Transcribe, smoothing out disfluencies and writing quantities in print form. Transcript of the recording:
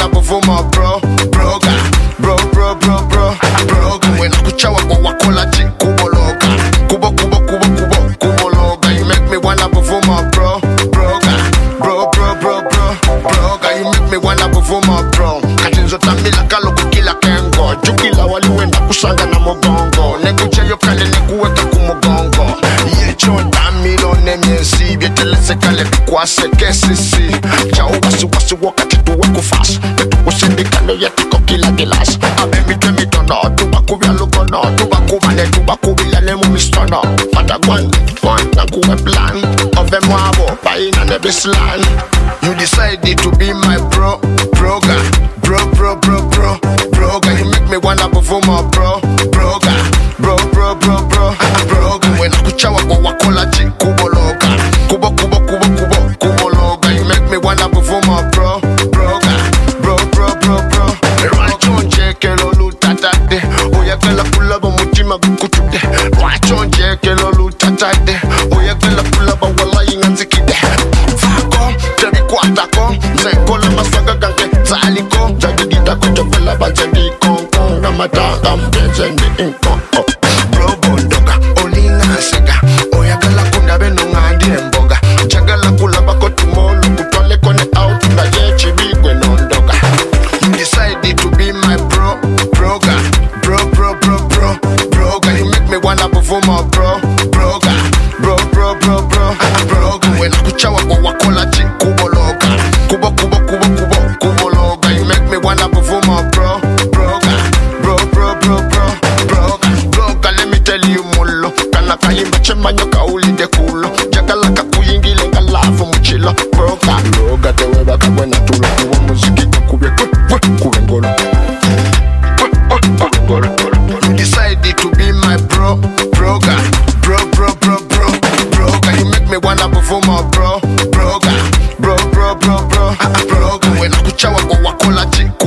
wanna buvuma bro, broga, bro, bro, bro, bro, broga. When I kuchawa kwa wakola chi kubologa, kubologa. You make me wanna buvuma bro, broga, bro, bro, bro, bro, broga. You make me wanna buvuma bro. Katinzo tamila kalo kukila kengo, jukila waliwenda kusanga na mogongo. Nekuche yo kale nekuweka kumugongo. Yecho milo nemyesi byetelese kale kwase kesisi chao wasi wakati tuwe kufas usindikano yetiko kila gilas abemite mitono tubakubya lukono tubakubane tubakubilane mu mistono fatagwan na kuwe plan ove mwabo paina nebislan. You decided to be my bro, broga, bro, bro, bro, bro, broga. You make me wanna buvuma bro, broga, bro, bro, bro, bro, broga. When I kuchawa kwa wakola chi kubologa, kubologa. You make me wanna buvuma bro, broga, bro, bro, bro, bro. Rwachonje kelo lutatade, oyagala kulaba mutima gukutude. Rwachonje kelo lutatade, oyagala kulaba wallahi nganzikide. Fako, tebi kwatako, nzekola masaga gange zaliko. Jadidida kujovela bajendiko, na matanga mbezendi inko. Bro bondoga, olinga sega, oyagala kundabe nungandi mboga. Jagala kulaba kotumolo, kutole kone out na yechi bigwe nondoga. You decided to be my bro, broga, bro, bro, bro, bro, broga. You make me wanna buvuma bro, broga, bro, bro, bro, bro, broga. When I kuchawa kwa wakola chi kubologa, kubologa. You make me wanna buvuma bro, broga, bro, bro, bro, bro, broga. Broga, let me tell you mulo, kana kayimba chemanyo kauli de kulo. Jagala kakuyingile ngalafu muchilo, broga. Broga tewe baka wena tulo kuwa muziki kukubye kubengolo. You decided to be my bro, broga, bro, bro, bro, bro, broga. You make me wanna buvuma bro, broga, bro, bro, bro, bro, broga. When I kuchawa kwa wakola chi